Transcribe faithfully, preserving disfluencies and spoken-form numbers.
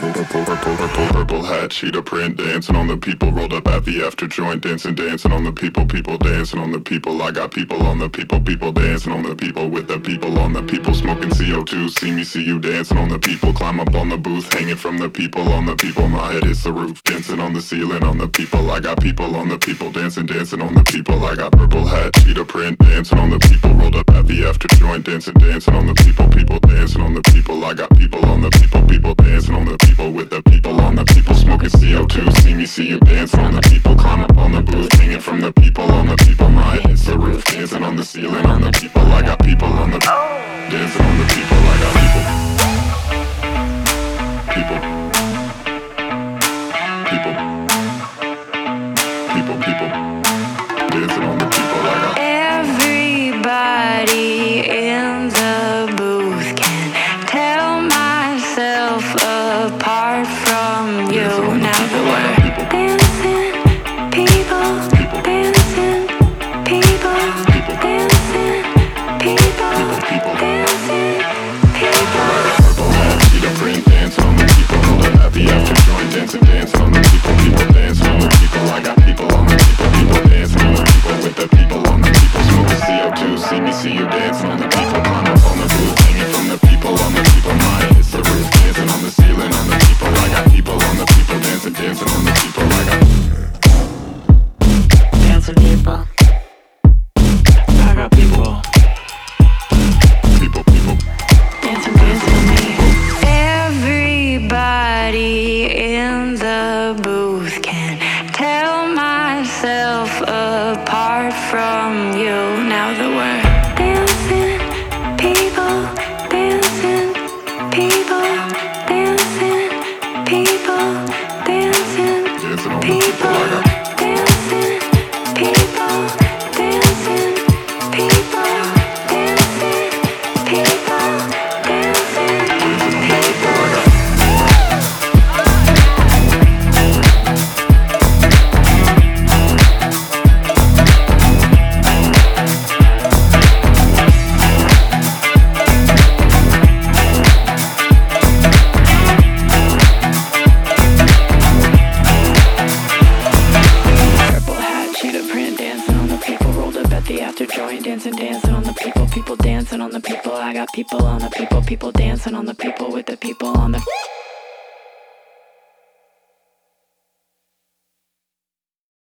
Purple, purple, purple hat, cheetah print, dancing on the people. Rolled up at the after joint, dancing, dancing on the people. People dancing on the people. I got people on the people. People dancing on the people with the people on the people. Smoking C O two, see me, see you dancing on the people. Climb up on the booth, hanging from the people on the people. My head is the roof, dancing on the ceiling on the people. I got people on the people, dancing, dancing on the people. I got purple hat, cheetah print, dancing on the people. Rolled up at the after joint, dancing, dancing on the people. People dancing on the people. I got people on the people. People dancing on the people with the people on the people. Smoking C O two, see me, see you dancing on the people. Climb up on the booth, hanging from the people on the people. My head hits the roof, dancing on the ceiling on the people. I got people on the dancing on the people. I got people. People. People. People, people. Dancing on the people. I got everybody in the booth can tell myself apart from you. Now that we're dancing, people, dancing, people, dancing, people, dancing, people. purple hat, cheetah print, dancing on the people. Rolled up at the after joint, dancing, dancing on the people. People dancing on the people. I got people on the people. People dancing on the people with the people on the people. Smoking C O two, see me, see you dancing on the people. Climb up on the booth, hanging from the people on the people. My head hits the roof, dancing on the ceiling on the people. I got people on the people, dancing, dancing on the people. I got dancing people. I got people. people, people. Dancing, dancing on me. Everybody in the booth can tell myself apart from you. Now that we're dancing, people, dancing, people, dancing, people, dancing, Dancing on the people, people. I got dancing, people, dancing, people, dancing, people, dancing, people. Dancing, dancing on the people, people dancing on the people. I got people on the people, people dancing on the people with the people on the